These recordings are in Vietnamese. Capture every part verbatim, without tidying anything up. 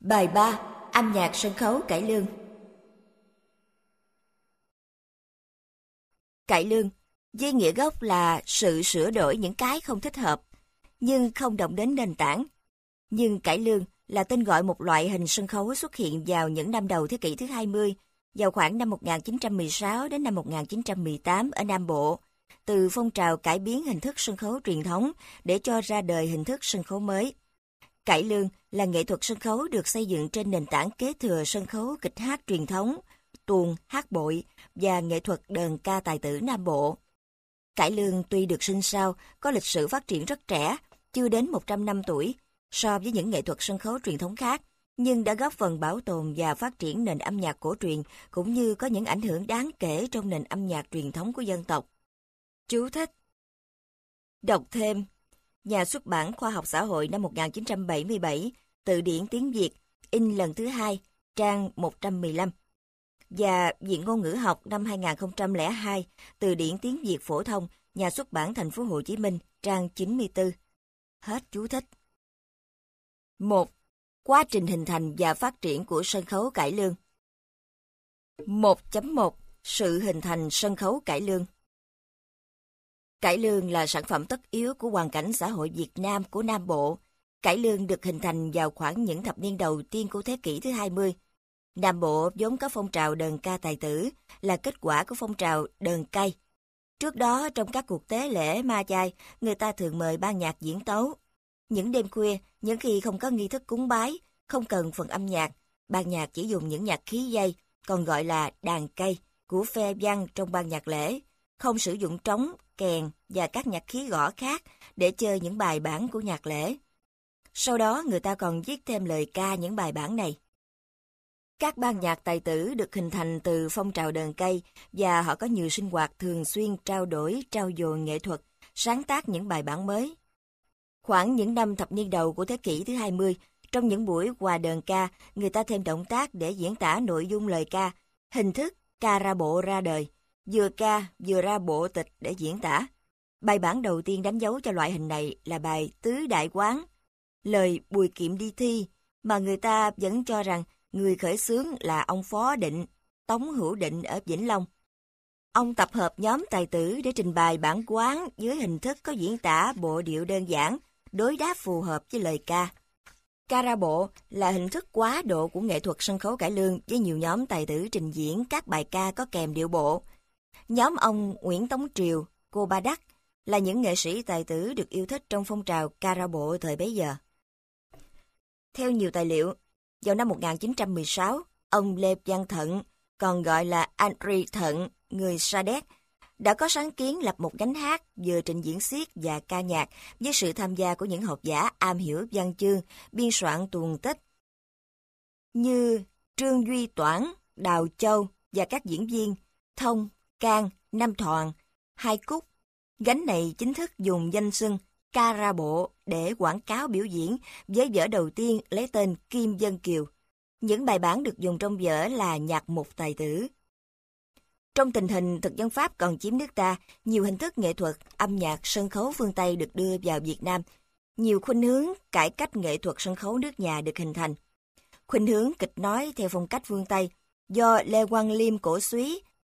Bài ba. Âm nhạc sân khấu cải lương. Cải lương, với nghĩa gốc là sự sửa đổi những cái không thích hợp, nhưng không động đến nền tảng. Nhưng cải lương là tên gọi một loại hình sân khấu xuất hiện vào những năm đầu thế kỷ thứ hai mươi, vào khoảng năm một nghìn chín trăm mười sáu đến năm một nghìn chín trăm mười tám ở Nam Bộ, từ phong trào cải biến hình thức sân khấu truyền thống để cho ra đời hình thức sân khấu mới. Cải lương là nghệ thuật sân khấu được xây dựng trên nền tảng kế thừa sân khấu kịch hát truyền thống, tuồng, hát bội và nghệ thuật đờn ca tài tử Nam Bộ. Cải lương tuy được sinh sau, có lịch sử phát triển rất trẻ, chưa đến một trăm năm tuổi, so với những nghệ thuật sân khấu truyền thống khác, nhưng đã góp phần bảo tồn và phát triển nền âm nhạc cổ truyền, cũng như có những ảnh hưởng đáng kể trong nền âm nhạc truyền thống của dân tộc. Chú thích: Đọc thêm Nhà xuất bản Khoa học Xã hội năm một nghìn chín trăm bảy mươi bảy, Từ điển tiếng Việt, in lần thứ hai, trang một trăm mười lăm. Và Viện Ngôn ngữ học năm hai nghìn không trăm lẻ hai, Từ điển tiếng Việt phổ thông, Nhà xuất bản Thành phố Hồ Chí Minh, trang chín mươi tư. Hết chú thích. một. Quá trình hình thành và phát triển của sân khấu cải lương. một chấm một. Sự hình thành sân khấu cải lương. Cải lương là sản phẩm tất yếu của hoàn cảnh xã hội Việt Nam của Nam Bộ. Cải lương được hình thành vào khoảng những thập niên đầu tiên của thế kỷ thứ hai mươi. Nam Bộ vốn có phong trào đờn ca tài tử, là kết quả của phong trào đờn cay. Trước đó, trong các cuộc tế lễ ma chay, người ta thường mời ban nhạc diễn tấu. Những đêm khuya, những khi không có nghi thức cúng bái, không cần phần âm nhạc, ban nhạc chỉ dùng những nhạc khí dây, còn gọi là đàn cây, của phe văn trong ban nhạc lễ, không sử dụng trống, kèn và các nhạc khí gõ khác để chơi những bài bản của nhạc lễ. Sau đó người ta còn viết thêm lời ca những bài bản này. Các ban nhạc tài tử được hình thành từ phong trào đờn cây và họ có nhiều sinh hoạt thường xuyên trao đổi, trao dồi nghệ thuật, sáng tác những bài bản mới. Khoảng những năm thập niên đầu của thế kỷ thứ hai mươi, trong những buổi hòa đờn ca, người ta thêm động tác để diễn tả nội dung lời ca, hình thức ca ra bộ ra đời, vừa ca vừa ra bộ tịch để diễn tả. Bài bản đầu tiên đánh dấu cho loại hình này là bài Tứ Đại Quán, lời Bùi Kiệm đi thi, mà người ta vẫn cho rằng người khởi xướng là ông Phó Định, Tống Hữu Định ở Vĩnh Long. Ông tập hợp nhóm tài tử để trình bày bản quán dưới hình thức có diễn tả bộ điệu đơn giản, đối đáp phù hợp với lời ca. Ca ra bộ là hình thức quá độ của nghệ thuật sân khấu cải lương với nhiều nhóm tài tử trình diễn các bài ca có kèm điệu bộ. Nhóm ông Nguyễn Tống Triều, cô Ba Đắc là những nghệ sĩ tài tử được yêu thích trong phong trào ca ra bộ thời bấy giờ. Theo nhiều tài liệu, vào năm một nghìn chín trăm mười sáu, ông Lê Văn Thận, còn gọi là Andri Thận, người Sa Đéc, đã có sáng kiến lập một gánh hát vừa trình diễn xiết và ca nhạc với sự tham gia của những học giả am hiểu văn chương, biên soạn tuồng tích như Trương Duy Toản, Đào Châu và các diễn viên Thông, Cang, Nam Thoàn, Hai Cúc. Gánh này chính thức dùng danh xưng ca ra bộ để quảng cáo biểu diễn với vở đầu tiên lấy tên Kim Vân Kiều. Những bài bản được dùng trong vở là nhạc mục tài tử. Trong tình hình thực dân Pháp còn chiếm nước ta, nhiều hình thức nghệ thuật, âm nhạc, sân khấu phương Tây được đưa vào Việt Nam. Nhiều khuynh hướng cải cách nghệ thuật sân khấu nước nhà được hình thành. Khuynh hướng kịch nói theo phong cách phương Tây do Lê Quang Liêm cổ súy,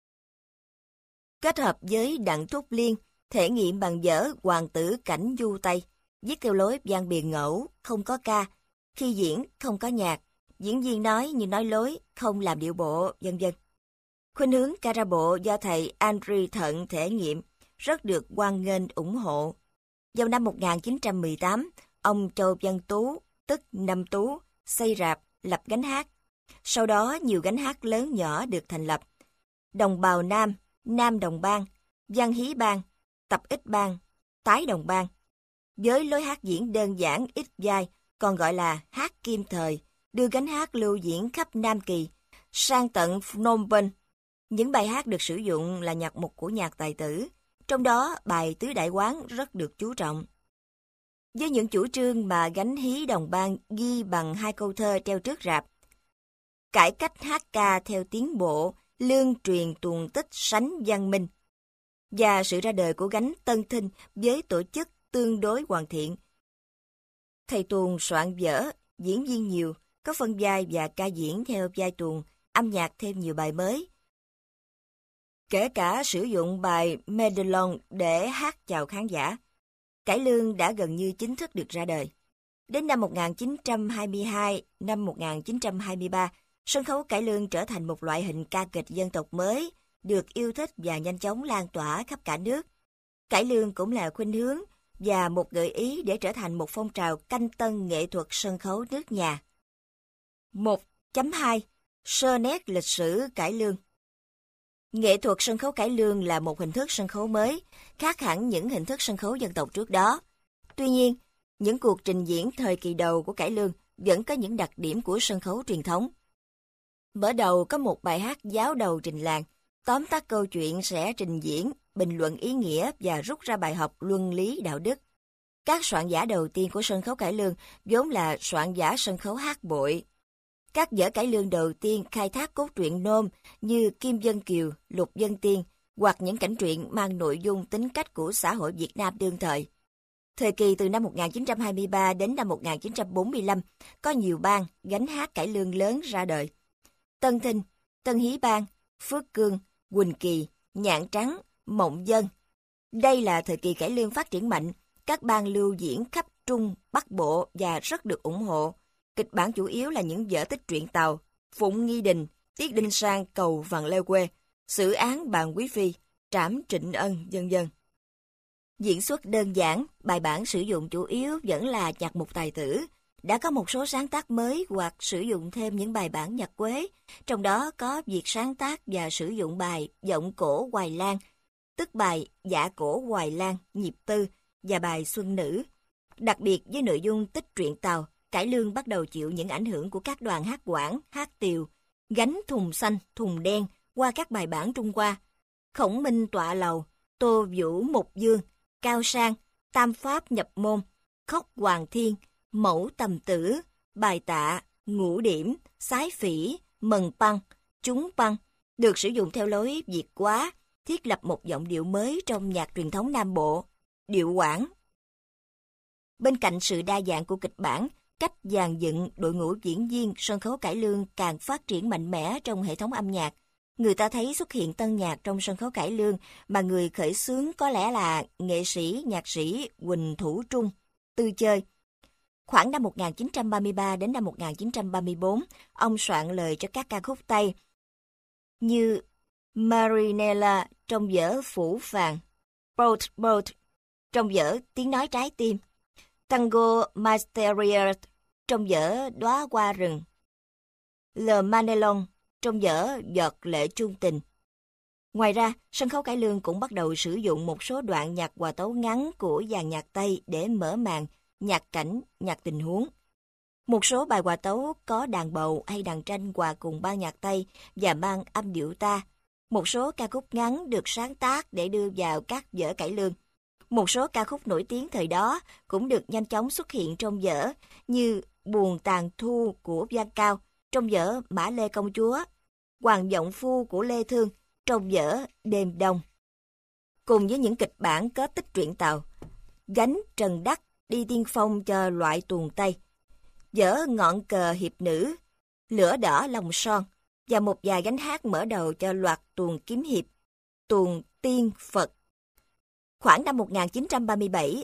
kết hợp với Đặng Thúc Liên, thể nghiệm bằng vở Hoàng tử cảnh du Tây, viết theo lối văn biền ngẫu, không có ca, khi diễn không có nhạc, diễn viên nói như nói lối, không làm điệu bộ, vân vân. Khuynh hướng ca ra bộ do thầy Andri Thận thể nghiệm, rất được hoan nghênh ủng hộ. Vào năm một nghìn chín trăm mười tám, ông Châu Văn Tú, tức Năm Tú, xây rạp, lập gánh hát. Sau đó nhiều gánh hát lớn nhỏ được thành lập. Đồng bào Nam, Nam Đồng Bang, Văn Hí Bang, Tập Ích Bang, Tái Đồng Bang. Với lối hát diễn đơn giản ít vai, còn gọi là hát kim thời, đưa gánh hát lưu diễn khắp Nam Kỳ, sang tận Phnom Penh. Những bài hát được sử dụng là nhạc mục của nhạc tài tử, trong đó bài Tứ Đại Quán rất được chú trọng. Với những chủ trương mà gánh hí Đồng Bang ghi bằng hai câu thơ treo trước rạp: cải cách hát ca theo tiến bộ, lương truyền tuồng tích sánh văn minh, và sự ra đời của gánh Tân Thinh với tổ chức tương đối hoàn thiện. Thầy tuồng soạn vở, diễn viên nhiều, có phân vai và ca diễn theo vai tuồng, âm nhạc thêm nhiều bài mới. Kể cả sử dụng bài Medallon để hát chào khán giả. Cải lương đã gần như chính thức được ra đời. Đến năm một nghìn chín trăm hai mươi hai, năm một nghìn chín trăm hai mươi ba, sân khấu cải lương trở thành một loại hình ca kịch dân tộc mới, được yêu thích và nhanh chóng lan tỏa khắp cả nước. Cải lương cũng là khuynh hướng và một gợi ý để trở thành một phong trào canh tân nghệ thuật sân khấu nước nhà. một chấm hai. Sơ nét lịch sử cải lương. Nghệ thuật sân khấu cải lương là một hình thức sân khấu mới, khác hẳn những hình thức sân khấu dân tộc trước đó. Tuy nhiên, những cuộc trình diễn thời kỳ đầu của cải lương vẫn có những đặc điểm của sân khấu truyền thống. Mở đầu có một bài hát giáo đầu trình làng, tóm tắt câu chuyện sẽ trình diễn, bình luận ý nghĩa và rút ra bài học luân lý đạo đức. Các soạn giả đầu tiên của sân khấu cải lương vốn là soạn giả sân khấu hát bội. Các vở cải lương đầu tiên khai thác cốt truyện nôm như Kim Dân Kiều, Lục Dân Tiên hoặc những cảnh truyện mang nội dung tính cách của xã hội Việt Nam đương thời. Thời kỳ từ năm một nghìn chín trăm hai mươi ba đến năm một nghìn chín trăm bốn mươi lăm, có nhiều ban gánh hát cải lương lớn ra đời. Tân Thinh, Tân Hí Ban, Phước Cương, Quỳnh Kỳ, Nhạn Trắng, Mộng Dân. Đây là thời kỳ cải lương phát triển mạnh, các ban lưu diễn khắp Trung, Bắc Bộ và rất được ủng hộ. Kịch bản chủ yếu là những vở tích truyện Tàu, Phụng Nghi Đình, Tiết Đinh Sang cầu Vàng Leo Quê, Xử án Bàn Quý Phi, Trảm Trịnh Ân, vân vân. Diễn xuất đơn giản, bài bản sử dụng chủ yếu vẫn là nhạc mục tài tử. Đã có một số sáng tác mới hoặc sử dụng thêm những bài bản nhạc Quế, trong đó có việc sáng tác và sử dụng bài Giọng Cổ Hoài Lan, tức bài Dạ Cổ Hoài Lan, nhịp tư, và bài Xuân Nữ. Đặc biệt với nội dung tích truyện Tàu, cải lương bắt đầu chịu những ảnh hưởng của các đoàn hát Quảng, hát Tiều, gánh thùng xanh, thùng đen qua các bài bản Trung Hoa. Khổng Minh Tọa Lầu, Tô Vũ Mục Dương, Cao Sang, Tam Pháp Nhập Môn, Khóc Hoàng Thiên, Mẫu Tầm Tử, Bài Tạ, Ngũ Điểm, Sái Phỉ, Mần Păng, Chúng Păng, được sử dụng theo lối Việt hóa, thiết lập một giọng điệu mới trong nhạc truyền thống Nam Bộ, điệu Quảng. Bên cạnh sự đa dạng của kịch bản, cách dàn dựng đội ngũ diễn viên, sân khấu cải lương càng phát triển mạnh mẽ trong hệ thống âm nhạc. Người ta thấy xuất hiện tân nhạc trong sân khấu cải lương mà người khởi xướng có lẽ là nghệ sĩ, nhạc sĩ Huỳnh Thủ Trung, Tư Chơi. Khoảng năm một nghìn chín trăm ba mươi ba đến năm một nghìn chín trăm ba mươi bốn, ông soạn lời cho các ca khúc Tây như Marinella trong vở Phủ Phàng, Boat Boat trong vở Tiếng Nói Trái Tim, Tango Mysterious trong vở Đóa Hoa Rừng, Le Manelon trong vở Giọt Lệ Chung Tình. Ngoài ra, sân khấu cải lương cũng bắt đầu sử dụng một số đoạn nhạc hòa tấu ngắn của dàn nhạc Tây để mở màn, nhạc cảnh, nhạc tình huống. Một số bài hòa tấu có đàn bầu hay đàn tranh hòa cùng ban nhạc Tây và mang âm điệu ta. Một số ca khúc ngắn được sáng tác để đưa vào các vở cải lương. Một số ca khúc nổi tiếng thời đó cũng được nhanh chóng xuất hiện trong vở như Buồn Tàn Thu của Văn Cao trong vở Mã Lê Công Chúa, Hoàng Giọng Phu của Lê Thương trong vở Đêm Đông. Cùng với những kịch bản có tích truyện Tàu, gánh Trần Đắc đi tiên phong cho loại tuồng Tây, vở Ngọn Cờ Hiệp Nữ, Lửa Đỏ Lòng Son và một vài gánh hát mở đầu cho loạt tuồng kiếm hiệp, tuồng Tiên Phật. Khoảng năm một nghìn chín trăm ba mươi bảy,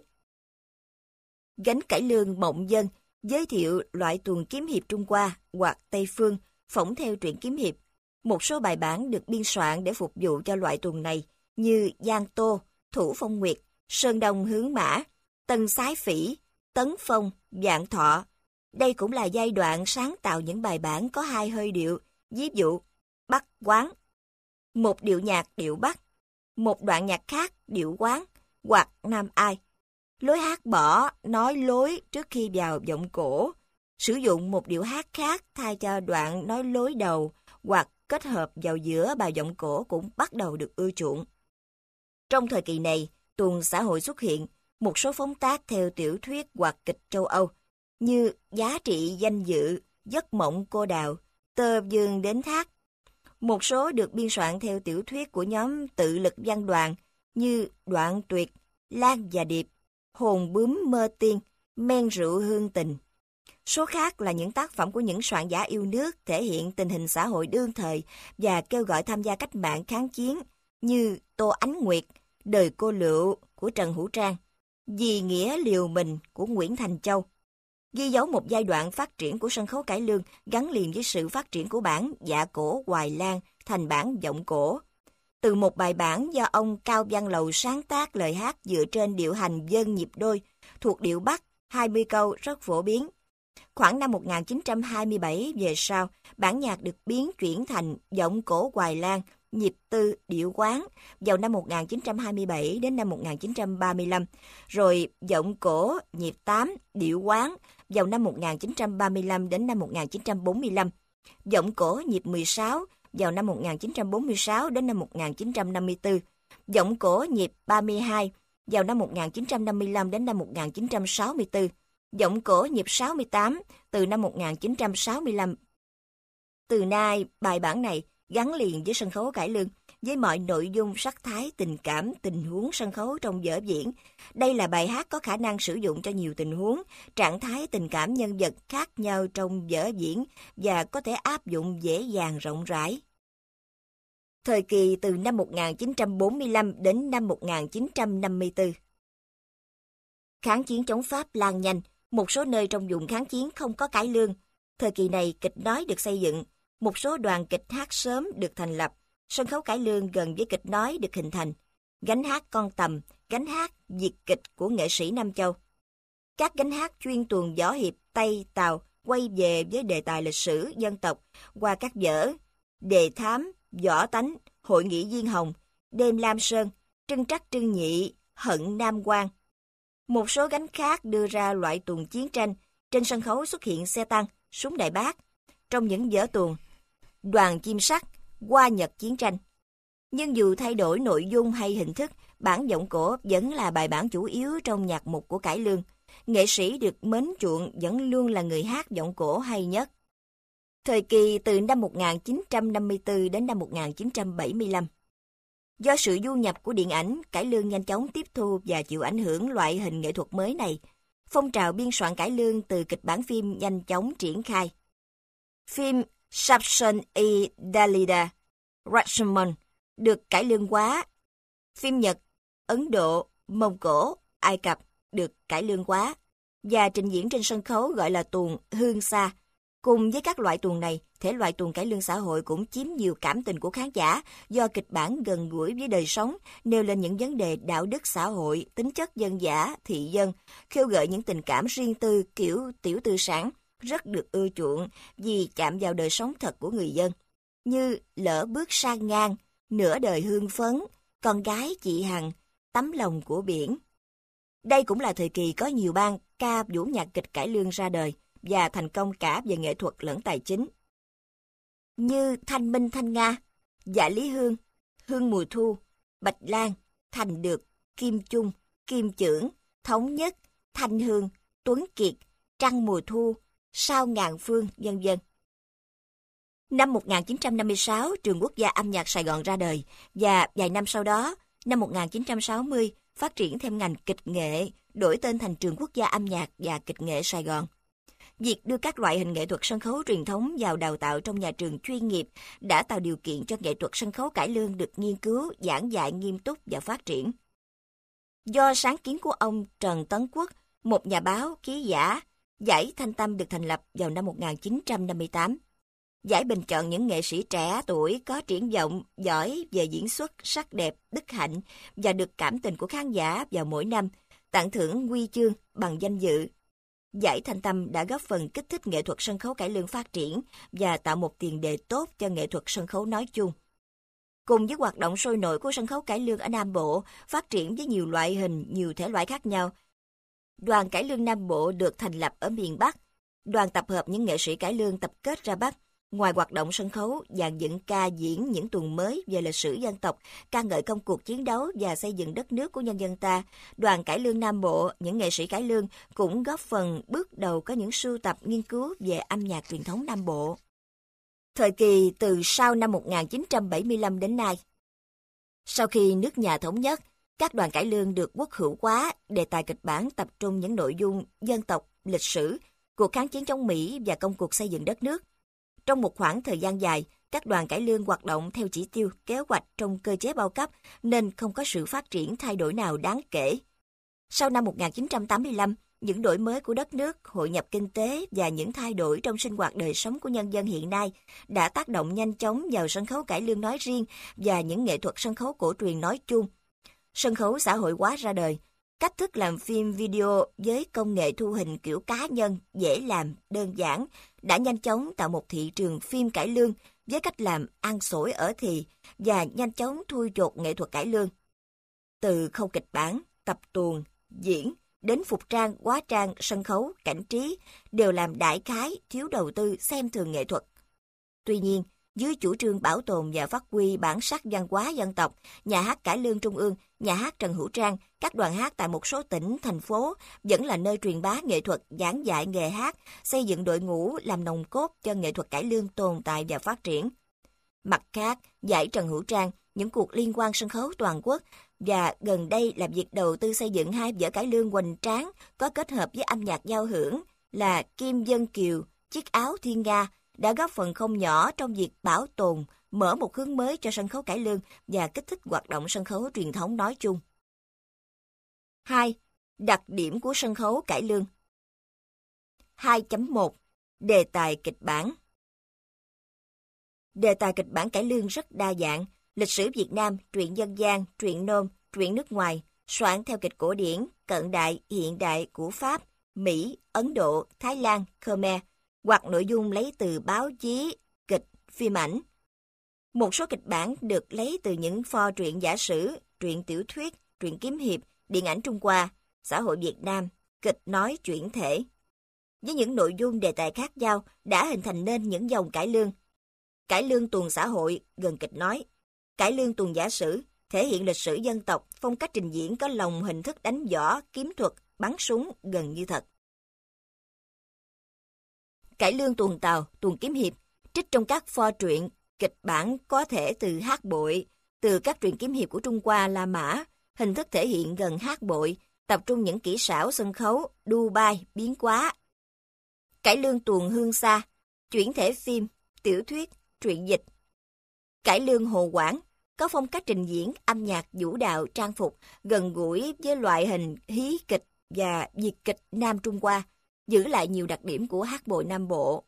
gánh cải lương Mộng Dân giới thiệu loại tuồng kiếm hiệp Trung Hoa hoặc Tây Phương phỏng theo truyện kiếm hiệp. Một số bài bản được biên soạn để phục vụ cho loại tuồng này như Giang Tô, Thủ Phong Nguyệt, Sơn Đông Hướng Mã, Tân Sái Phỉ, Tấn Phong, Vạn Thọ. Đây cũng là giai đoạn sáng tạo những bài bản có hai hơi điệu, ví dụ Bắc Quán, một điệu nhạc điệu Bắc, một đoạn nhạc khác điệu Quán hoặc Nam Ai. Lối hát bỏ nói lối trước khi vào giọng cổ, sử dụng một điệu hát khác thay cho đoạn nói lối đầu hoặc kết hợp vào giữa bài giọng cổ cũng bắt đầu được ưa chuộng. Trong thời kỳ này, tuồng xã hội xuất hiện, một số phóng tác theo tiểu thuyết hoặc kịch châu Âu như Giá trị danh dự, Giấc mộng cô đào, Tơ dương đến thác. Một số được biên soạn theo tiểu thuyết của nhóm tự lực văn đoàn như Đoạn Tuyệt, Lan và Điệp, Hồn bướm mơ tiên, Men rượu hương tình. Số khác là những tác phẩm của những soạn giả yêu nước thể hiện tình hình xã hội đương thời và kêu gọi tham gia cách mạng kháng chiến như Tô Ánh Nguyệt, Đời cô Lựu của Trần Hữu Trang, Vì nghĩa liều mình của Nguyễn Thành Châu, ghi dấu một giai đoạn phát triển của sân khấu cải lương gắn liền với sự phát triển của bản dạ cổ Hoài Lan thành bản giọng cổ. Từ một bài bản do ông Cao Văn Lầu sáng tác lời hát dựa trên điệu hành dân nhịp đôi, thuộc điệu Bắc, hai mươi câu rất phổ biến. Khoảng năm một nghìn chín trăm hai mươi bảy về sau, bản nhạc được biến chuyển thành giọng cổ Hoài Lan, nhịp tư, điệu quán vào năm một nghìn chín trăm hai mươi bảy đến năm một nghìn chín trăm ba mươi lăm, rồi giọng cổ, nhịp tám, điệu quán vào năm một nghìn chín trăm ba mươi lăm đến năm một nghìn chín trăm bốn mươi lăm, giọng cổ nhịp mười sáu vào năm một nghìn chín trăm bốn mươi sáu đến năm một nghìn chín trăm năm mươi tư, giọng cổ nhịp ba mươi hai vào năm một nghìn chín trăm năm mươi lăm đến năm một nghìn chín trăm sáu mươi tư, giọng cổ nhịp sáu mươi tám từ năm một nghìn chín trăm sáu mươi lăm. Từ nay, bài bản này gắn liền với sân khấu cải lương, với mọi nội dung sắc thái, tình cảm, tình huống sân khấu trong vở diễn. Đây là bài hát có khả năng sử dụng cho nhiều tình huống, trạng thái tình cảm nhân vật khác nhau trong vở diễn và có thể áp dụng dễ dàng rộng rãi. Thời kỳ từ năm một nghìn chín trăm bốn mươi lăm đến năm một nghìn chín trăm năm mươi tư. Kháng chiến chống Pháp lan nhanh, một số nơi trong vùng kháng chiến không có cải lương. Thời kỳ này kịch nói được xây dựng, một số đoàn kịch hát sớm được thành lập, sân khấu cải lương gần với kịch nói được hình thành, gánh hát Con Tầm, gánh hát Việt kịch của nghệ sĩ Nam Châu. Các gánh hát chuyên tuồng võ hiệp Tây, Tàu quay về với đề tài lịch sử dân tộc qua các vở Đề Thám, Võ Tánh, Hội nghị Diên Hồng, Đêm Lam Sơn, Trưng Trắc Trưng Nhị, Hận Nam Quan. Một số gánh khác đưa ra loại tuồng chiến tranh, trên sân khấu xuất hiện xe tăng, súng đại bác. Trong những vở tuồng, Đoàn Chim Sắt, Hoa Nhật Chiến Tranh. Nhưng dù thay đổi nội dung hay hình thức, bản giọng cổ vẫn là bài bản chủ yếu trong nhạc mục của cải lương. Nghệ sĩ được mến chuộng vẫn luôn là người hát giọng cổ hay nhất. Thời kỳ từ năm một nghìn chín trăm năm mươi tư đến năm một nghìn chín trăm bảy mươi lăm. Do sự du nhập của điện ảnh, cải lương nhanh chóng tiếp thu và chịu ảnh hưởng loại hình nghệ thuật mới này. Phong trào biên soạn cải lương từ kịch bản phim nhanh chóng triển khai. Phim Samson y Dalida, Rashomon được cải lương hóa. Phim Nhật, Ấn Độ, Mông Cổ, Ai Cập được cải lương hóa và trình diễn trên sân khấu gọi là tuồng hương xa. Cùng với các loại tuồng này, thể loại tuồng cải lương xã hội cũng chiếm nhiều cảm tình của khán giả do kịch bản gần gũi với đời sống, nêu lên những vấn đề đạo đức xã hội, tính chất dân dã, thị dân, khêu gợi những tình cảm riêng tư kiểu tiểu tư sản, rất được ưa chuộng vì chạm vào đời sống thật của người dân, như Lỡ Bước Sang Ngang, Nửa Đời Hương Phấn, Con Gái Chị Hằng, Tấm Lòng Của Biển. Đây cũng là thời kỳ có nhiều ban ca vũ nhạc kịch cải lương ra đời và thành công cả về nghệ thuật lẫn tài chính. Như Thanh Minh Thanh Nga, Dạ Lý Hương, Hương Mùa Thu, Bạch Lan, Thành Được, Kim Chung, Kim Chưởng, Thống Nhất, Thanh Hương, Tuấn Kiệt, Trăng Mùa Thu, Sao Ngàn Phương, vân vân. Năm một nghìn chín trăm năm mươi sáu, Trường Quốc gia Âm nhạc Sài Gòn ra đời và vài năm sau đó, năm một nghìn chín trăm sáu mươi, phát triển thêm ngành kịch nghệ, đổi tên thành Trường Quốc gia Âm nhạc và Kịch nghệ Sài Gòn. Việc đưa các loại hình nghệ thuật sân khấu truyền thống vào đào tạo trong nhà trường chuyên nghiệp đã tạo điều kiện cho nghệ thuật sân khấu cải lương được nghiên cứu, giảng dạy nghiêm túc và phát triển. Do sáng kiến của ông Trần Tấn Quốc, một nhà báo, ký giả, Giải Thanh Tâm được thành lập vào năm một nghìn chín trăm năm mươi tám. Giải bình chọn những nghệ sĩ trẻ tuổi có triển vọng, giỏi về diễn xuất, sắc đẹp, đức hạnh và được cảm tình của khán giả vào mỗi năm, tặng thưởng huy chương, bằng danh dự. Giải Thanh Tâm đã góp phần kích thích nghệ thuật sân khấu cải lương phát triển và tạo một tiền đề tốt cho nghệ thuật sân khấu nói chung. Cùng với hoạt động sôi nổi của sân khấu cải lương ở Nam Bộ, phát triển với nhiều loại hình, nhiều thể loại khác nhau, Đoàn Cải lương Nam Bộ được thành lập ở miền Bắc. Đoàn tập hợp những nghệ sĩ cải lương tập kết ra Bắc. Ngoài hoạt động sân khấu, dàn dựng ca diễn những tuồng mới về lịch sử dân tộc, ca ngợi công cuộc chiến đấu và xây dựng đất nước của nhân dân ta, Đoàn Cải lương Nam Bộ, những nghệ sĩ cải lương cũng góp phần bước đầu có những sưu tập nghiên cứu về âm nhạc truyền thống Nam Bộ. Thời kỳ từ sau năm một nghìn chín trăm bảy mươi lăm đến nay. Sau khi nước nhà thống nhất, các đoàn cải lương được quốc hữu hóa, đề tài kịch bản tập trung những nội dung dân tộc, lịch sử, cuộc kháng chiến chống Mỹ và công cuộc xây dựng đất nước. Trong một khoảng thời gian dài, các đoàn cải lương hoạt động theo chỉ tiêu, kế hoạch trong cơ chế bao cấp nên không có sự phát triển thay đổi nào đáng kể. Sau năm một nghìn chín trăm tám mươi lăm, những đổi mới của đất nước, hội nhập kinh tế và những thay đổi trong sinh hoạt đời sống của nhân dân hiện nay đã tác động nhanh chóng vào sân khấu cải lương nói riêng và những nghệ thuật sân khấu cổ truyền nói chung. Sân khấu xã hội hóa ra đời. Cách thức làm phim video với công nghệ thu hình kiểu cá nhân, dễ làm, đơn giản, đã nhanh chóng tạo một thị trường phim cải lương với cách làm ăn xổi ở thì và nhanh chóng thui chột nghệ thuật cải lương. Từ khâu kịch bản, tập tuồng, diễn, đến phục trang, hóa trang, sân khấu, cảnh trí, đều làm đại khái, thiếu đầu tư, xem thường nghệ thuật. Tuy nhiên, dưới chủ trương bảo tồn và phát huy bản sắc văn hóa dân tộc, nhà hát cải lương Trung ương, nhà hát Trần Hữu Trang, các đoàn hát tại một số tỉnh, thành phố vẫn là nơi truyền bá nghệ thuật, giảng dạy nghề hát, xây dựng đội ngũ làm nòng cốt cho nghệ thuật cải lương tồn tại và phát triển. Mặt khác, giải Trần Hữu Trang, những cuộc liên hoan sân khấu toàn quốc và gần đây là việc đầu tư xây dựng hai vở cải lương hoành tráng có kết hợp với âm nhạc giao hưởng là Kim Dân Kiều, Chiếc áo thiên nga đã góp phần không nhỏ trong việc bảo tồn, mở một hướng mới cho sân khấu cải lương và kích thích hoạt động sân khấu truyền thống nói chung. hai. Đặc điểm của sân khấu cải lương. hai chấm một. Đề tài kịch bản. Đề tài kịch bản cải lương rất đa dạng, lịch sử Việt Nam, truyện dân gian, truyện nôm, truyện nước ngoài, soạn theo kịch cổ điển, cận đại, hiện đại của Pháp, Mỹ, Ấn Độ, Thái Lan, Khmer, hoặc nội dung lấy từ báo chí, kịch, phim ảnh. Một số kịch bản được lấy từ những pho truyện giả sử, truyện tiểu thuyết, truyện kiếm hiệp, điện ảnh Trung Hoa, xã hội Việt Nam, kịch nói chuyển thể. Với những nội dung đề tài khác nhau đã hình thành nên những dòng cải lương. Cải lương tuồng xã hội, gần kịch nói. Cải lương tuồng giả sử, thể hiện lịch sử dân tộc, phong cách trình diễn có lồng hình thức đánh võ, kiếm thuật, bắn súng gần như thật. Cải lương tuồng tàu, tuồng kiếm hiệp, trích trong các pho truyện, kịch bản có thể từ hát bội, từ các truyện kiếm hiệp của Trung Hoa, La Mã, hình thức thể hiện gần hát bội, tập trung những kỹ xảo sân khấu, đu bay, biến hóa. Cải lương tuồng hương xa, chuyển thể phim, tiểu thuyết, truyện dịch. Cải lương Hồ Quảng, có phong cách trình diễn, âm nhạc, vũ đạo, trang phục, gần gũi với loại hình hí kịch và việt kịch Nam Trung Hoa, giữ lại nhiều đặc điểm của hát bội Nam Bộ.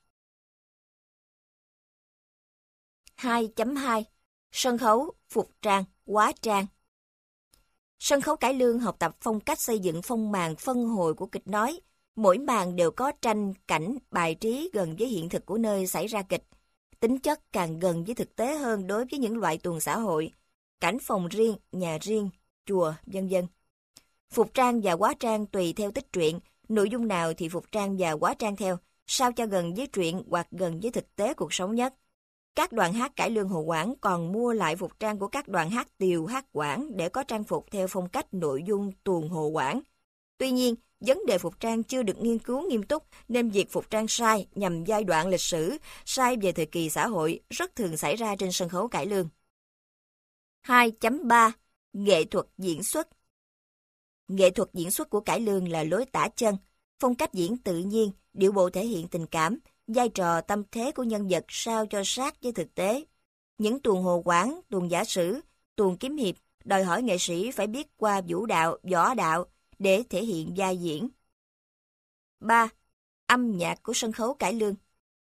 hai chấm hai. Sân khấu, phục trang, hóa trang. Sân khấu cải lương học tập phong cách xây dựng phong màn phân hồi của kịch nói. Mỗi màn đều có tranh, cảnh, bài trí gần với hiện thực của nơi xảy ra kịch. Tính chất càng gần với thực tế hơn đối với những loại tuồng xã hội, cảnh phòng riêng, nhà riêng, chùa, vân vân. Phục trang và hóa trang tùy theo tích truyện, nội dung nào thì phục trang và hóa trang theo, sao cho gần với truyện hoặc gần với thực tế cuộc sống nhất. Các đoàn hát cải lương Hồ Quảng còn mua lại phục trang của các đoàn hát Tiều, hát Quảng để có trang phục theo phong cách nội dung tuồng Hồ Quảng. Tuy nhiên, vấn đề phục trang chưa được nghiên cứu nghiêm túc nên việc phục trang sai nhằm giai đoạn lịch sử, sai về thời kỳ xã hội rất thường xảy ra trên sân khấu cải lương. hai chấm ba. Nghệ thuật diễn xuất. Nghệ thuật diễn xuất của cải lương là lối tả chân, phong cách diễn tự nhiên, điệu bộ thể hiện tình cảm, vai trò tâm thế của nhân vật sao cho sát với thực tế. Những tuồng Hồ Quảng, tuồng giả sử, tuồng kiếm hiệp đòi hỏi nghệ sĩ phải biết qua vũ đạo, võ đạo để thể hiện vai diễn. ba. Âm nhạc của sân khấu cải lương.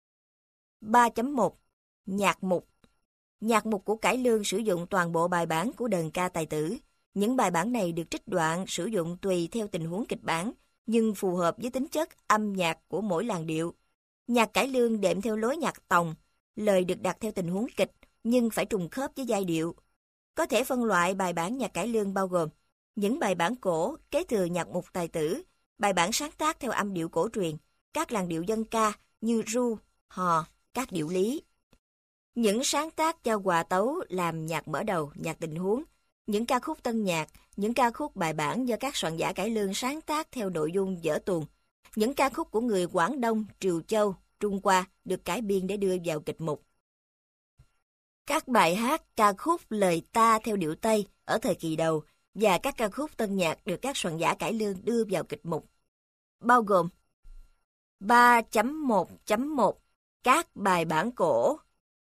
ba chấm một. Nhạc mục. Nhạc mục của cải lương sử dụng toàn bộ bài bản của đờn ca tài tử. Những bài bản này được trích đoạn sử dụng tùy theo tình huống kịch bản, nhưng phù hợp với tính chất âm nhạc của mỗi làn điệu. Nhạc cải lương đệm theo lối nhạc tòng, lời được đặt theo tình huống kịch, nhưng phải trùng khớp với giai điệu. Có thể phân loại bài bản nhạc cải lương bao gồm những bài bản cổ, kế thừa nhạc mục tài tử, bài bản sáng tác theo âm điệu cổ truyền, các làn điệu dân ca như ru, hò, các điệu lý. Những sáng tác cho hòa tấu làm nhạc mở đầu, nhạc tình huống, những ca khúc tân nhạc, những ca khúc bài bản do các soạn giả cải lương sáng tác theo nội dung vở tuồng, những ca khúc của người Quảng Đông, Triều Châu, Trung Hoa được cải biên để đưa vào kịch mục. Các bài hát, ca khúc lời ta theo điệu Tây ở thời kỳ đầu và các ca khúc tân nhạc được các soạn giả cải lương đưa vào kịch mục, bao gồm ba chấm một chấm một Các bài bản cổ.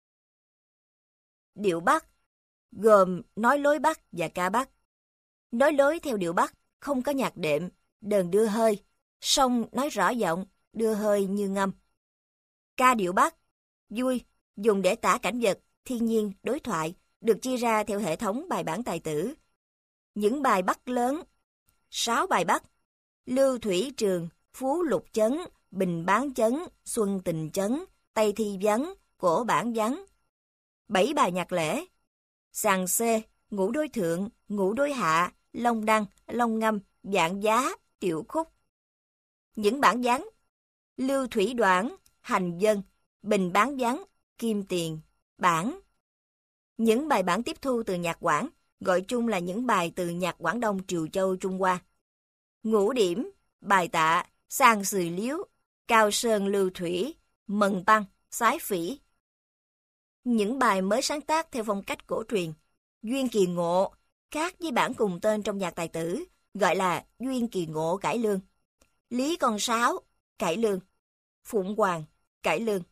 Điệu Bắc gồm nói lối Bắc và ca Bắc. Nói lối theo điệu Bắc không có nhạc đệm, đờn đưa hơi, song nói rõ giọng, đưa hơi như ngâm. Ca điệu Bắc vui, dùng để tả cảnh vật, thiên nhiên, đối thoại, được chia ra theo hệ thống bài bản tài tử. Những bài Bắc lớn: sáu bài Bắc: Lưu Thủy Trường, Phú Lục Chấn, Bình Bán Chấn, Xuân Tình Chấn, Tây Thi Vấn, Cổ Bản Vắng. bảy bài nhạc lễ: Sàng Xê, Ngũ Đối Thượng, Ngũ Đối Hạ, Long Đăng, Long Ngâm, Vạn Giá, Tiểu Khúc. Những bản vắng: Lưu Thủy Đoạn, Hành Dân, Bình Bán Vắng, Kim Tiền, Bản. Những bài bản tiếp thu từ nhạc Quảng, gọi chung là những bài từ nhạc Quảng Đông Triều Châu Trung Hoa. Ngũ điểm, bài tạ, Sang Sừ Liếu, Cao Sơn Lưu Thủy, Mần Tăng, Sái Phỉ. Những bài mới sáng tác theo phong cách cổ truyền: Duyên Kỳ Ngộ, khác với bản cùng tên trong nhạc tài tử, gọi là Duyên Kỳ Ngộ cải lương. Lý Con Sáo, cải lương. Phụng Hoàng, cải lương.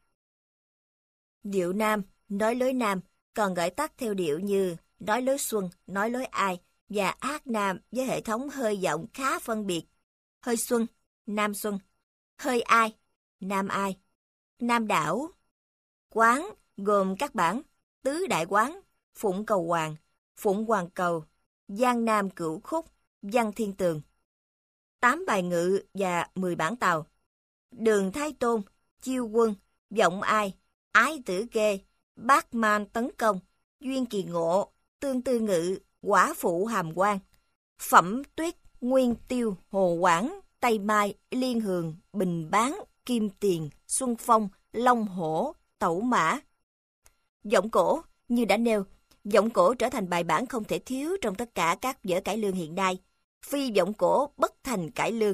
Điệu Nam, nói lối Nam, còn gọi tắt theo điệu như nói lối Xuân, nói lối Ai và hát Nam với hệ thống hơi giọng khá phân biệt: hơi Xuân, Nam Xuân; hơi Ai, Nam Ai; Nam Đảo. Quán gồm các bản Tứ Đại Quán, Phụng Cầu Hoàng, Phụng Hoàng Cầu, Giang Nam Cửu Khúc, Văn Thiên Tường. Tám bài ngự và mười bản tàu: Đường Thái Tôn, Chiêu Quân, Vọng Ai, Ái Tử Kê, Bát Man Tấn Công, Duyên Kỳ Ngộ, Tương Tư Ngự, Quả Phụ Hàm Quan, Phẩm Tuyết, Nguyên Tiêu, Hồ Quảng, Tây Mai, Liên Hường, Bình Bán, Kim Tiền, Xuân Phong, Long Hổ, Tẩu Mã. Giọng cổ, như đã nêu, giọng cổ trở thành bài bản không thể thiếu trong tất cả các vở cải lương hiện nay. Phi giọng cổ bất thành cải lương.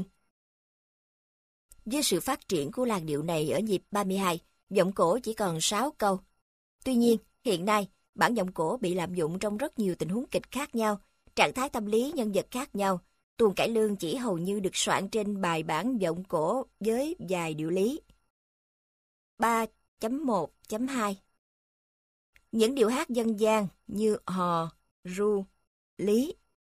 Với sự phát triển của làn điệu này ở nhịp ba mươi hai, giọng cổ chỉ còn sáu câu. Tuy nhiên, hiện nay, bản giọng cổ bị lạm dụng trong rất nhiều tình huống kịch khác nhau, trạng thái tâm lý nhân vật khác nhau. Tuồng cải lương chỉ hầu như được soạn trên bài bản giọng cổ với vài điệu lý. ba chấm một chấm hai Những điệu hát dân gian như hò, ru, lý.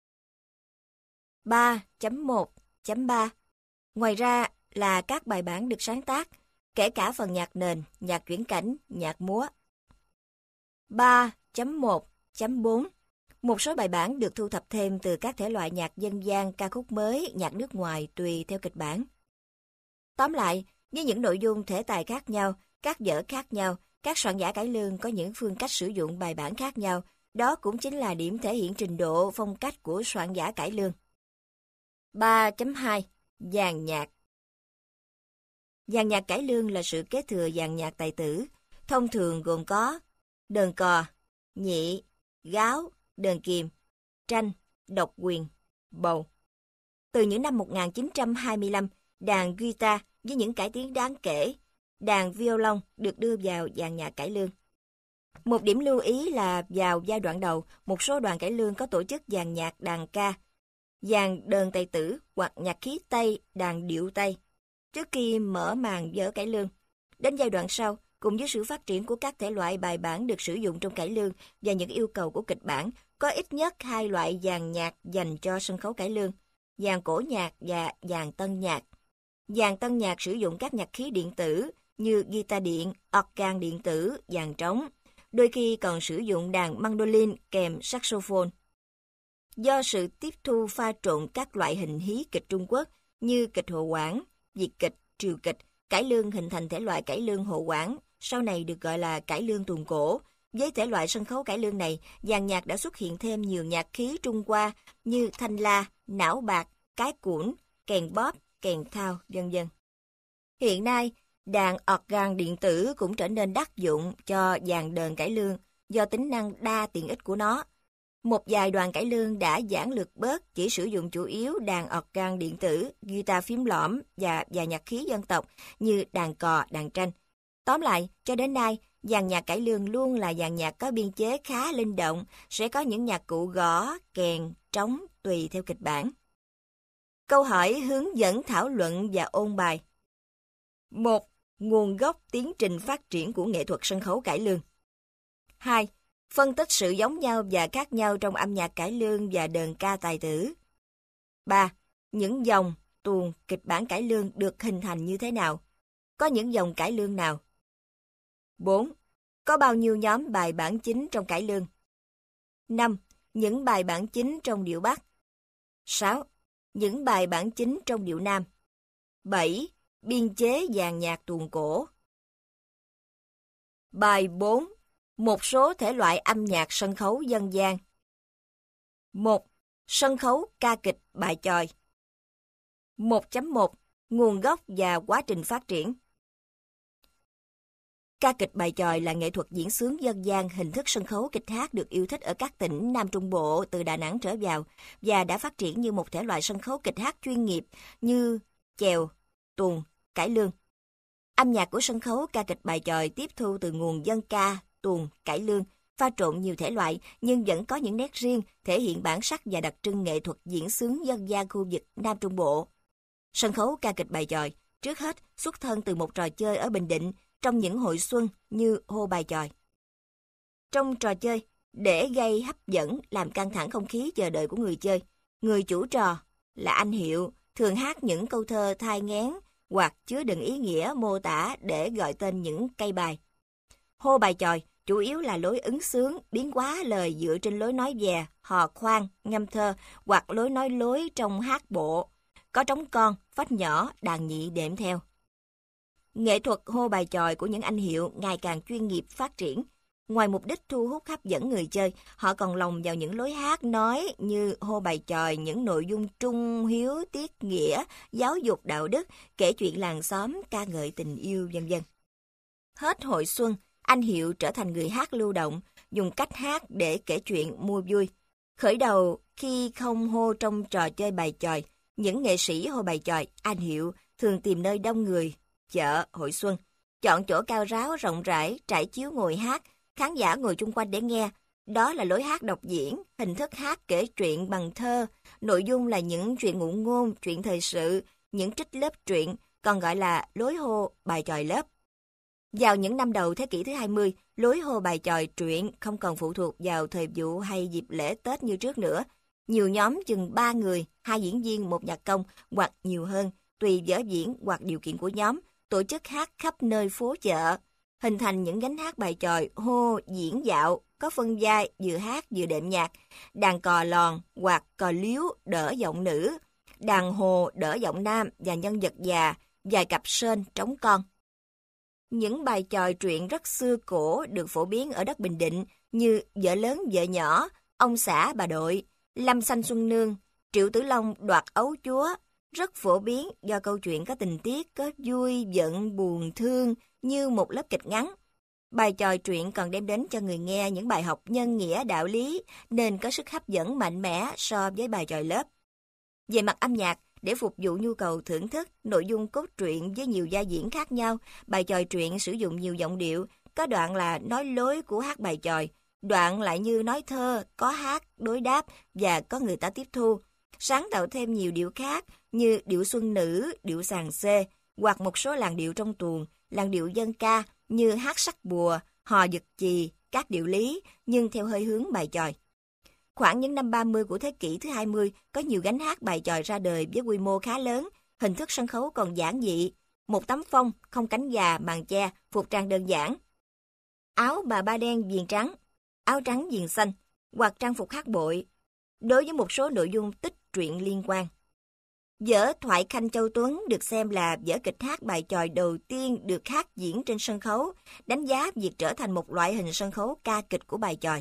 ba chấm một chấm ba Ngoài ra là các bài bản được sáng tác, kể cả phần nhạc nền, nhạc chuyển cảnh, nhạc múa. ba chấm một chấm bốn Một số bài bản được thu thập thêm từ các thể loại nhạc dân gian, ca khúc mới, nhạc nước ngoài tùy theo kịch bản. Tóm lại, với những nội dung thể tài khác nhau, các vở khác nhau, các soạn giả cải lương có những phương cách sử dụng bài bản khác nhau, đó cũng chính là điểm thể hiện trình độ phong cách của soạn giả cải lương. ba chấm hai Dàn nhạc. Dàn nhạc cải lương là sự kế thừa dàn nhạc tài tử, thông thường gồm có đờn cò, nhị, gáo, đờn kìm, tranh, độc quyền, bầu. Từ những năm một nghìn chín trăm hai mươi lăm, đàn guitar với những cải tiến đáng kể, đàn violon được đưa vào dàn nhạc cải lương. Một điểm lưu ý là vào giai đoạn đầu, một số đoàn cải lương có tổ chức dàn nhạc đàn ca, dàn đờn tài tử hoặc nhạc khí Tây, đàn điệu Tây, trước khi mở màn vở cải lương. Đến giai đoạn sau, cùng với sự phát triển của các thể loại bài bản được sử dụng trong cải lương và những yêu cầu của kịch bản, có ít nhất hai loại dàn nhạc dành cho sân khấu cải lương: dàn cổ nhạc và dàn tân nhạc. Dàn tân nhạc sử dụng các nhạc khí điện tử như guitar điện, organ điện tử, dàn trống, đôi khi còn sử dụng đàn mandolin kèm saxophone. Do sự tiếp thu pha trộn các loại hình hí kịch Trung Quốc như kịch Hồ Quảng, Việt kịch, Triều kịch, cải lương hình thành thể loại cải lương Hồ Quảng, sau này được gọi là cải lương tuồng cổ. Với thể loại sân khấu cải lương này, dàn nhạc đã xuất hiện thêm nhiều nhạc khí Trung Hoa như thanh la, não bạc, cái cuỗn, kèn bóp, kèn thao, vân vân. Hiện nay, đàn organ điện tử cũng trở nên đắc dụng cho dàn đờn cải lương do tính năng đa tiện ích của nó. Một vài đoàn cải lương đã giản lược bớt, chỉ sử dụng chủ yếu đàn organ điện tử, guitar phím lõm và vài nhạc khí dân tộc như đàn cò, đàn tranh. Tóm lại, cho đến nay, dàn nhạc cải lương luôn là dàn nhạc có biên chế khá linh động, sẽ có những nhạc cụ gõ, kèn, trống tùy theo kịch bản. Câu hỏi hướng dẫn thảo luận và ôn bài. Một, nguồn gốc tiến trình phát triển của nghệ thuật sân khấu cải lương. Hai, phân tích sự giống nhau và khác nhau trong âm nhạc cải lương và đờn ca tài tử. Ba, những dòng, tuồng, kịch bản cải lương được hình thành như thế nào? Có những dòng cải lương nào? Bốn, có bao nhiêu nhóm bài bản chính trong cải lương? Năm, những bài bản chính trong điệu Bắc. Sáu, những bài bản chính trong điệu Nam. Bảy, biên chế dàn nhạc tuồng cổ. Bài bốn. Một số thể loại âm nhạc sân khấu dân gian. Một. Sân khấu ca kịch bài chòi. một chấm một. Nguồn gốc và quá trình phát triển. Ca kịch bài chòi là nghệ thuật diễn xướng dân gian, hình thức sân khấu kịch hát được yêu thích ở các tỉnh Nam Trung Bộ từ Đà Nẵng trở vào và đã phát triển như một thể loại sân khấu kịch hát chuyên nghiệp như chèo, tuồng, cải lương. Âm nhạc của sân khấu ca kịch bài chòi tiếp thu từ nguồn dân ca, tuồng, cải lương, pha trộn nhiều thể loại nhưng vẫn có những nét riêng thể hiện bản sắc và đặc trưng nghệ thuật diễn xướng dân gian khu vực Nam Trung Bộ. Sân khấu ca kịch bài chòi trước hết xuất thân từ một trò chơi ở Bình Định trong những hội xuân như hô bài chòi. Trong trò chơi, để gây hấp dẫn làm căng thẳng không khí chờ đợi của người chơi, người chủ trò là anh Hiệu thường hát những câu thơ thai nghén hoặc chứa đựng ý nghĩa mô tả để gọi tên những cây bài. Hô bài chòi chủ yếu là lối ứng xướng biến hóa lời dựa trên lối nói dè, hò khoan, ngâm thơ hoặc lối nói lối trong hát bộ, có trống con, phách nhỏ, đàn nhị đệm theo. Nghệ thuật hô bài chòi của những anh Hiệu ngày càng chuyên nghiệp phát triển. Ngoài mục đích thu hút hấp dẫn người chơi, họ còn lồng vào những lối hát nói như hô bài chòi những nội dung trung hiếu, tiết nghĩa, giáo dục đạo đức, kể chuyện làng xóm, ca ngợi tình yêu, vân vân. Hết hội xuân, anh Hiệu trở thành người hát lưu động, dùng cách hát để kể chuyện mua vui. Khởi đầu khi không hô trong trò chơi bài chòi, những nghệ sĩ hô bài chòi, anh Hiệu thường tìm nơi đông người, chợ, hội xuân, chọn chỗ cao ráo rộng rãi, trải chiếu ngồi hát, khán giả ngồi chung quanh để nghe. Đó là lối hát đọc diễn, hình thức hát kể chuyện bằng thơ, nội dung là những chuyện ngụ ngôn, chuyện thời sự, những trích lớp truyện, còn gọi là lối hô bài chòi lớp. Vào những năm đầu thế kỷ thứ hai mươi, lối hô bài chòi truyện không còn phụ thuộc vào thời vụ hay dịp lễ Tết như trước nữa. Nhiều nhóm chừng ba người, hai diễn viên, một nhạc công hoặc nhiều hơn, tùy vở diễn hoặc điều kiện của nhóm, tổ chức hát khắp nơi phố chợ, hình thành những gánh hát bài chòi hô diễn dạo, có phân vai vừa hát vừa đệm nhạc, đàn cò lòn hoặc cò liếu đỡ giọng nữ, đàn hồ đỡ giọng nam và nhân vật già, vài cặp sên trống con. Những bài chòi truyện rất xưa cổ được phổ biến ở đất Bình Định như Vợ lớn vợ nhỏ, Ông xã bà đội, Lâm xanh xuân nương, Triệu Tử Long đoạt ấu chúa, rất phổ biến do câu chuyện có tình tiết có vui, giận, buồn, thương như một lớp kịch ngắn. Bài chòi truyện còn đem đến cho người nghe những bài học nhân nghĩa đạo lý nên có sức hấp dẫn mạnh mẽ so với bài chòi lớp. Về mặt âm nhạc, để phục vụ nhu cầu thưởng thức, nội dung cốt truyện với nhiều gia diễn khác nhau, bài chòi truyện sử dụng nhiều giọng điệu, có đoạn là nói lối của hát bài chòi, đoạn lại như nói thơ, có hát, đối đáp và có người ta tiếp thu. Sáng tạo thêm nhiều điệu khác như điệu xuân nữ, điệu sàn xê, hoặc một số làn điệu trong tuồng, làn điệu dân ca như hát sắc bùa, hò dực chì, các điệu lý, nhưng theo hơi hướng bài chòi. Khoảng những năm ba mươi của thế kỷ thứ hai mươi, có nhiều gánh hát bài chòi ra đời với quy mô khá lớn, hình thức sân khấu còn giản dị, một tấm phông, không cánh gà, màn che, phục trang đơn giản. Áo bà ba đen viền trắng, áo trắng viền xanh, hoặc trang phục hát bội, đối với một số nội dung tích truyện liên quan. Vở Thoại Khanh Châu Tuấn được xem là vở kịch hát bài chòi đầu tiên được hát diễn trên sân khấu, đánh giá việc trở thành một loại hình sân khấu ca kịch của bài chòi.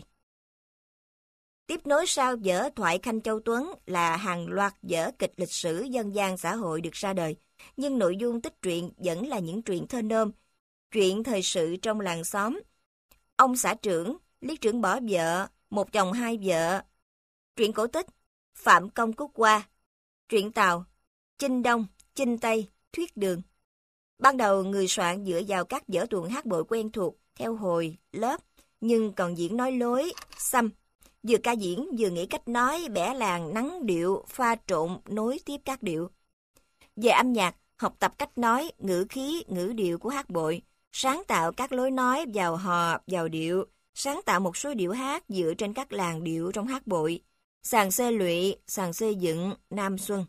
Tiếp nối sau vở Thoại Khanh Châu Tuấn là hàng loạt vở kịch lịch sử dân gian xã hội được ra đời, nhưng nội dung tích truyện vẫn là những truyện thơ nôm, chuyện thời sự trong làng xóm, ông xã trưởng, lý trưởng bỏ vợ, một chồng hai vợ, truyện cổ tích, Phạm Công Cúc Hoa, truyện Tàu, Chinh Đông, Chinh Tây, Thuyết Đường. Ban đầu người soạn dựa vào các vở tuồng hát bội quen thuộc theo hồi, lớp, nhưng còn diễn nói lối, xăm, vừa ca diễn vừa nghĩ cách nói, bẻ làng, nắn điệu, pha trộn, nối tiếp các điệu. Về âm nhạc, học tập cách nói, ngữ khí, ngữ điệu của hát bội, sáng tạo các lối nói vào hò, vào điệu, sáng tạo một số điệu hát dựa trên các làn điệu trong hát bội, sàn xê lụy, sàn xê dựng, Nam Xuân.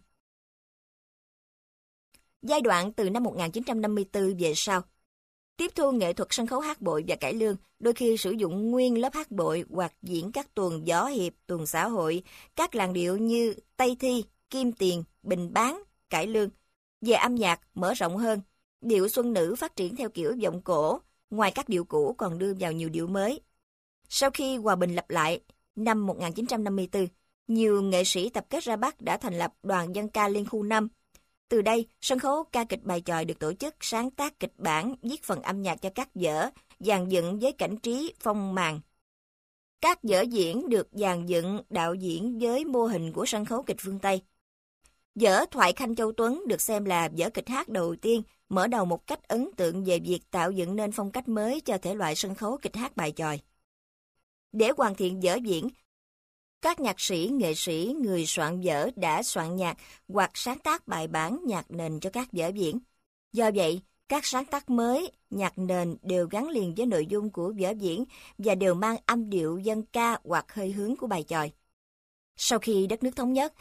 Giai đoạn từ năm một nghìn chín trăm năm mươi tư về sau, tiếp thu nghệ thuật sân khấu hát bội và cải lương, đôi khi sử dụng nguyên lớp hát bội hoặc diễn các tuồng võ hiệp, tuồng xã hội, các làn điệu như Tây Thi, Kim Tiền, Bình Bán, cải lương. Về âm nhạc, mở rộng hơn, điệu xuân nữ phát triển theo kiểu giọng cổ, ngoài các điệu cũ còn đưa vào nhiều điệu mới. Sau khi hòa bình lập lại, năm một nghìn chín trăm năm mươi tư, nhiều nghệ sĩ tập kết ra Bắc đã thành lập đoàn dân ca Liên khu năm. Từ đây, sân khấu ca kịch bài chòi được tổ chức sáng tác kịch bản, viết phần âm nhạc cho các vở, dàn dựng với cảnh trí, phong màn. Các vở diễn được dàn dựng, đạo diễn với mô hình của sân khấu kịch phương Tây. Vở Thoại Khanh Châu Tuấn được xem là vở kịch hát đầu tiên, mở đầu một cách ấn tượng về việc tạo dựng nên phong cách mới cho thể loại sân khấu kịch hát bài chòi. Để hoàn thiện vở diễn, các nhạc sĩ, nghệ sĩ, người soạn vở đã soạn nhạc hoặc sáng tác bài bản nhạc nền cho các vở diễn. Do vậy, các sáng tác mới, nhạc nền đều gắn liền với nội dung của vở diễn và đều mang âm điệu dân ca hoặc hơi hướng của bài chòi. Sau khi đất nước thống nhất,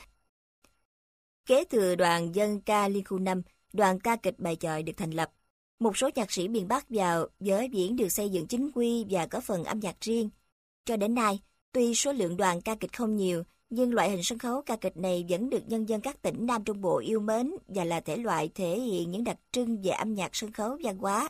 kế thừa đoàn dân ca Liên khu năm, đoàn ca kịch bài chòi được thành lập. Một số nhạc sĩ miền Bắc vào vở diễn được xây dựng chính quy và có phần âm nhạc riêng. Cho đến nay, tuy số lượng đoàn ca kịch không nhiều, nhưng loại hình sân khấu ca kịch này vẫn được nhân dân các tỉnh Nam Trung Bộ yêu mến và là thể loại thể hiện những đặc trưng về âm nhạc sân khấu văn hóa.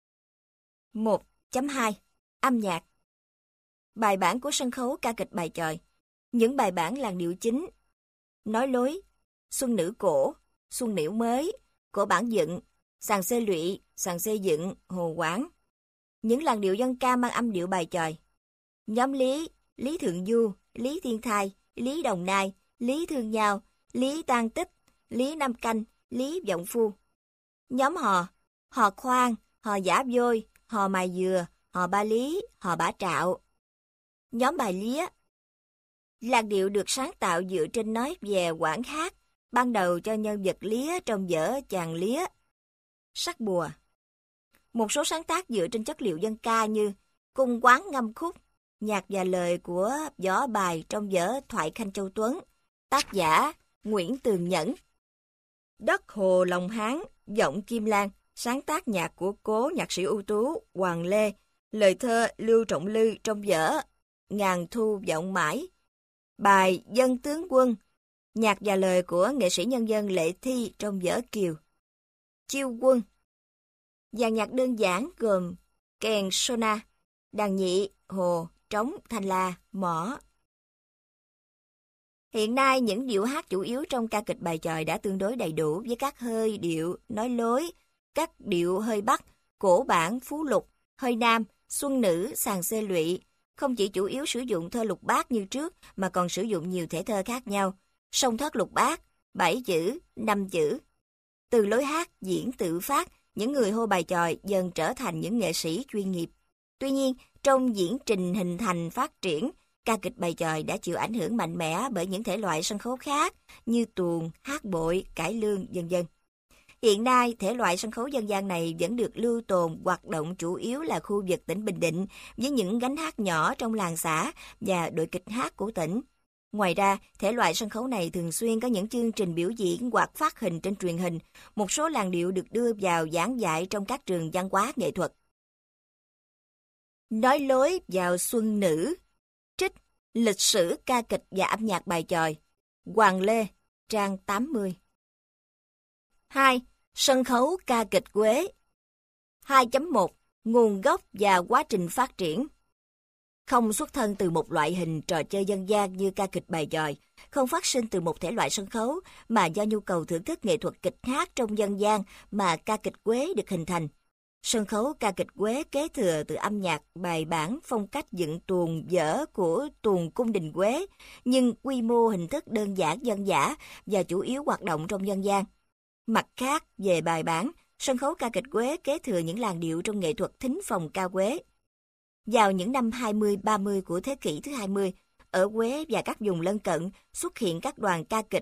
một chấm hai Âm nhạc. Bài bản của sân khấu ca kịch bài chòi. Những bài bản làn điệu chính: nói lối, xuân nữ cổ, xuân nữ mới, cổ bản dựng, sàn xê lụy, sàn xê dựng, hồ quảng. Những làn điệu dân ca mang âm điệu bài chòi: nhóm Lý, Lý Thượng Du, Lý Thiên Thai, Lý Đồng Nai, Lý Thương Nhau, Lý Tan Tích, Lý Nam Canh, Lý Vọng Phu. Nhóm hò: hò khoan, hò giả vôi, hò mài dừa, hò ba lý, hò bả trạo. Nhóm bài lía. Làn điệu được sáng tạo dựa trên nói về quảng hát, ban đầu cho nhân vật lía trong vở Chàng Lía. Sắc bùa. Một số sáng tác dựa trên chất liệu dân ca như cung quán ngâm khúc, nhạc và lời của Võ Bài trong vở Thoại Khanh Châu Tuấn, tác giả Nguyễn Tường Nhẫn. Đất Hồ Lòng Hán, giọng Kim Lan, sáng tác nhạc của cố nhạc sĩ ưu tú Hoàng Lê, lời thơ Lưu Trọng Lư trong vở Ngàn Thu Vọng Mãi. Bài Dân Tướng Quân, nhạc và lời của nghệ sĩ nhân dân Lệ Thi trong vở Kiều. Chiêu Quân. Dàn nhạc đơn giản gồm kèn sona, đàn nhị, hồ, trống, thanh la, mõ. Hiện nay, những điệu hát chủ yếu trong ca kịch bài chòi đã tương đối đầy đủ với các hơi điệu, nói lối, các điệu hơi Bắc, cổ bản, phú lục, hơi Nam, xuân nữ, sàn xê lụy. Không chỉ chủ yếu sử dụng thơ lục bát như trước, mà còn sử dụng nhiều thể thơ khác nhau. Song thất lục bát, bảy chữ, năm chữ. Từ lối hát, diễn tự phát, những người hô bài chòi dần trở thành những nghệ sĩ chuyên nghiệp. Tuy nhiên, trong diễn trình hình thành phát triển, ca kịch bài chòi đã chịu ảnh hưởng mạnh mẽ bởi những thể loại sân khấu khác như tuồng, hát bội, cải lương, vân vân. Hiện nay, thể loại sân khấu dân gian này vẫn được lưu tồn, hoạt động chủ yếu là khu vực tỉnh Bình Định với những gánh hát nhỏ trong làng xã và đội kịch hát của tỉnh. Ngoài ra, thể loại sân khấu này thường xuyên có những chương trình biểu diễn hoặc phát hình trên truyền hình. Một số làn điệu được đưa vào giảng dạy trong các trường văn hóa nghệ thuật. Nói lối vào xuân nữ. Trích Lịch sử ca kịch và âm nhạc bài chòi. Hoàng Lê, trang tám mươi. hai. Sân khấu ca kịch Quế. hai chấm một Nguồn gốc và quá trình phát triển. Không xuất thân từ một loại hình trò chơi dân gian như ca kịch bài chòi, không phát sinh từ một thể loại sân khấu, mà do nhu cầu thưởng thức nghệ thuật kịch hát trong dân gian mà ca kịch Quế được hình thành. Sân khấu ca kịch Quế kế thừa từ âm nhạc, bài bản, phong cách dựng tuồng vở của tuồng cung đình Quế, nhưng quy mô hình thức đơn giản dân dã và chủ yếu hoạt động trong dân gian. Mặt khác, về bài bản, sân khấu ca kịch Quế kế thừa những làn điệu trong nghệ thuật thính phòng ca Quế. Vào những năm hai mươi ba mươi của thế kỷ thứ hai mươi, ở Quế và các vùng lân cận xuất hiện các đoàn ca kịch,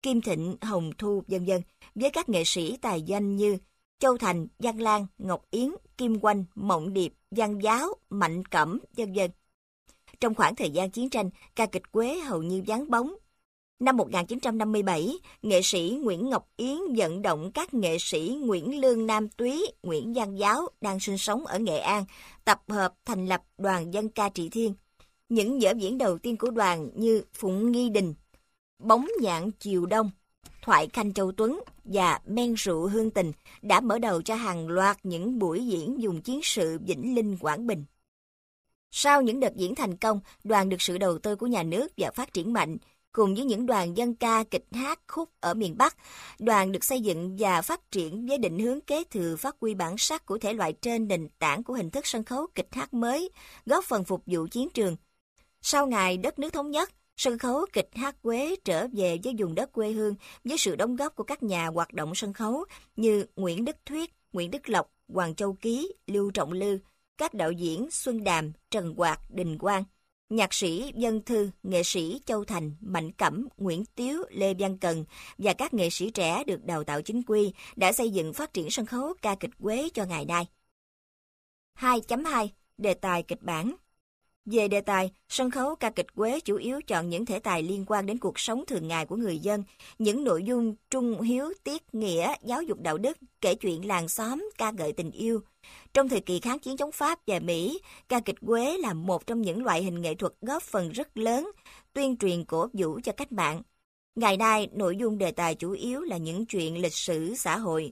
Kim Thịnh, Hồng Thu, vân vân với các nghệ sĩ tài danh như Châu Thành, Văn Lan, Ngọc Yến, Kim Oanh, Mộng Điệp, Văn Giáo, Mạnh Cẩm, vân vân. Trong khoảng thời gian chiến tranh, ca kịch Quế hầu như vắng bóng. Năm một nghìn chín trăm năm mươi bảy, nghệ sĩ Nguyễn Ngọc Yến vận động các nghệ sĩ Nguyễn Lương Nam Túy, Nguyễn Văn Giáo đang sinh sống ở Nghệ An, tập hợp thành lập đoàn dân ca Trị Thiên. Những vở diễn đầu tiên của đoàn như Phụng Nghi Đình, Bóng Nhạn Chiều Đông, Thoại Khanh Châu Tuấn và Men Rượu Hương Tình đã mở đầu cho hàng loạt những buổi diễn dùng chiến sự Vĩnh Linh, Quảng Bình. Sau những đợt diễn thành công, đoàn được sự đầu tư của nhà nước và phát triển mạnh. Cùng với những đoàn dân ca, kịch hát, khúc ở miền Bắc, đoàn được xây dựng và phát triển với định hướng kế thừa phát huy bản sắc của thể loại trên nền tảng của hình thức sân khấu kịch hát mới, góp phần phục vụ chiến trường. Sau ngày đất nước thống nhất, sân khấu kịch hát Quế trở về với vùng đất quê hương với sự đóng góp của các nhà hoạt động sân khấu như Nguyễn Đức Thuyết, Nguyễn Đức Lộc, Hoàng Châu Ký, Lưu Trọng Lư, các đạo diễn Xuân Đàm, Trần Hoạt, Đình Quang, nhạc sĩ Dân Thư, nghệ sĩ Châu Thành, Mạnh Cẩm, Nguyễn Tiếu, Lê Văn Cần và các nghệ sĩ trẻ được đào tạo chính quy đã xây dựng phát triển sân khấu ca kịch Quế cho ngày nay. hai chấm hai. Đề tài kịch bản. Về đề tài, sân khấu ca kịch Quế chủ yếu chọn những thể tài liên quan đến cuộc sống thường ngày của người dân, những nội dung trung hiếu, tiết nghĩa, giáo dục đạo đức, kể chuyện làng xóm, ca ngợi tình yêu. Trong thời kỳ kháng chiến chống Pháp và Mỹ, ca kịch Quế là một trong những loại hình nghệ thuật góp phần rất lớn, tuyên truyền cổ vũ cho cách mạng. Ngày nay, nội dung đề tài chủ yếu là những chuyện lịch sử xã hội.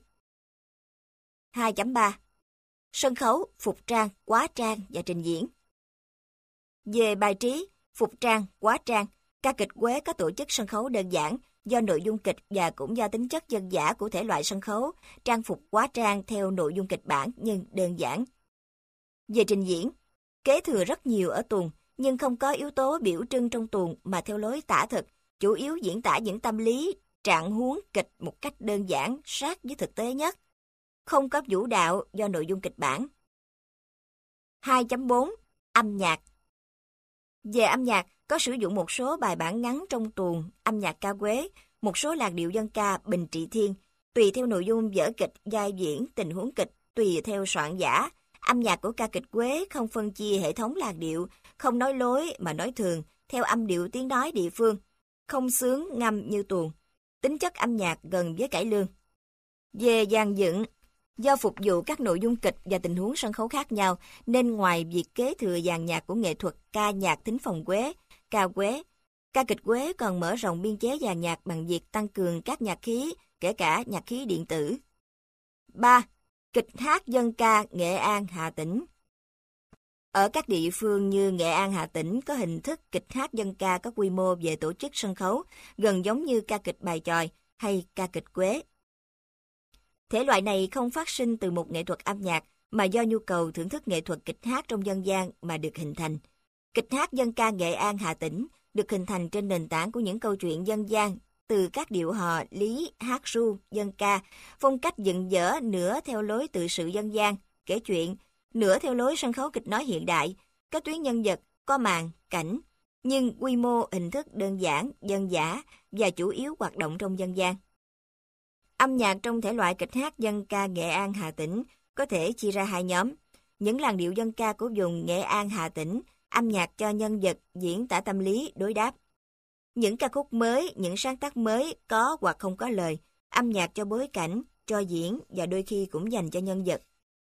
hai chấm ba. Sân khấu, phục trang, hóa trang và trình diễn. Về bài trí, phục trang, hóa trang, ca kịch Quế có tổ chức sân khấu đơn giản, do nội dung kịch và cũng do tính chất dân dã của thể loại sân khấu, trang phục hóa trang theo nội dung kịch bản nhưng đơn giản. Về trình diễn, kế thừa rất nhiều ở tuồng, nhưng không có yếu tố biểu trưng trong tuồng mà theo lối tả thực, chủ yếu diễn tả những tâm lý, trạng huống kịch một cách đơn giản, sát với thực tế nhất. Không có vũ đạo do nội dung kịch bản. hai chấm bốn. Âm nhạc. Về âm nhạc, có sử dụng một số bài bản ngắn trong tuồng, âm nhạc ca Quế, một số làn điệu dân ca Bình Trị Thiên, tùy theo nội dung vở kịch, vai diễn, tình huống kịch, tùy theo soạn giả. Âm nhạc của ca kịch Quế không phân chia hệ thống làn điệu, không nói lối mà nói thường, theo âm điệu tiếng nói địa phương, không xướng ngâm như tuồng. Tính chất âm nhạc gần với cải lương. Về dàn dựng, do phục vụ các nội dung kịch và tình huống sân khấu khác nhau, nên ngoài việc kế thừa dàn nhạc của nghệ thuật ca nhạc thính phòng Quế, ca Quế, ca kịch Quế còn mở rộng biên chế dàn nhạc bằng việc tăng cường các nhạc khí, kể cả nhạc khí điện tử. ba. Kịch hát dân ca Nghệ An, Hà Tĩnh. Ở các địa phương như Nghệ An, Hà Tĩnh có hình thức kịch hát dân ca có quy mô về tổ chức sân khấu, gần giống như ca kịch Bài Chòi hay ca kịch Quế. Thể loại này không phát sinh từ một nghệ thuật âm nhạc, mà do nhu cầu thưởng thức nghệ thuật kịch hát trong dân gian mà được hình thành. Kịch hát dân ca Nghệ An, Hà Tĩnh được hình thành trên nền tảng của những câu chuyện dân gian, từ các điệu hò, lý, hát ru, dân ca, phong cách dựng dở nửa theo lối tự sự dân gian, kể chuyện, nửa theo lối sân khấu kịch nói hiện đại, có tuyến nhân vật, có màn, cảnh, nhưng quy mô hình thức đơn giản, dân dã và chủ yếu hoạt động trong dân gian. Âm nhạc trong thể loại kịch hát dân ca Nghệ An, Hà Tĩnh có thể chia ra hai nhóm. Những làn điệu dân ca của vùng Nghệ An, Hà Tĩnh, âm nhạc cho nhân vật, diễn tả tâm lý, đối đáp. Những ca khúc mới, những sáng tác mới có hoặc không có lời, âm nhạc cho bối cảnh, cho diễn và đôi khi cũng dành cho nhân vật.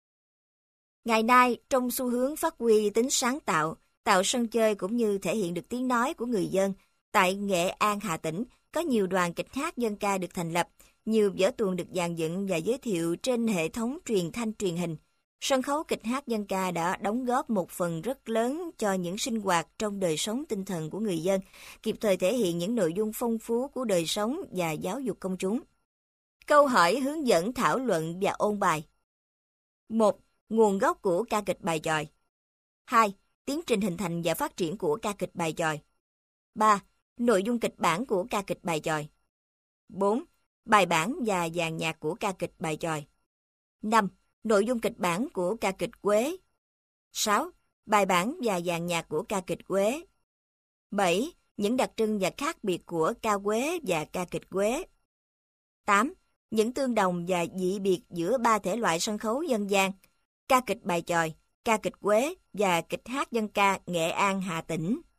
Ngày nay, trong xu hướng phát huy tính sáng tạo, tạo sân chơi cũng như thể hiện được tiếng nói của người dân, tại Nghệ An, Hà Tĩnh có nhiều đoàn kịch hát dân ca được thành lập, nhiều vở tuồng được dàn dựng và giới thiệu trên hệ thống truyền thanh truyền hình. Sân khấu kịch hát dân ca đã đóng góp một phần rất lớn cho những sinh hoạt trong đời sống tinh thần của người dân, kịp thời thể hiện những nội dung phong phú của đời sống và giáo dục công chúng. Câu hỏi hướng dẫn thảo luận và ôn bài. một. Nguồn gốc của ca kịch Bài Chòi. hai. Tiến trình hình thành và phát triển của ca kịch Bài Chòi. ba. Nội dung kịch bản của ca kịch Bài Chòi. bốn. Bài bản và dàn nhạc của ca kịch Bài Chòi. năm. Nội dung kịch bản của ca kịch Quế. sáu. Bài bản và dàn nhạc của ca kịch Quế. bảy. những đặc trưng và khác biệt của ca Huế và ca kịch Huế. tám. Những tương đồng và dị biệt giữa ba thể loại sân khấu dân gian, ca kịch bài chòi, ca kịch Huế và kịch hát dân ca Nghệ An Hà Tĩnh.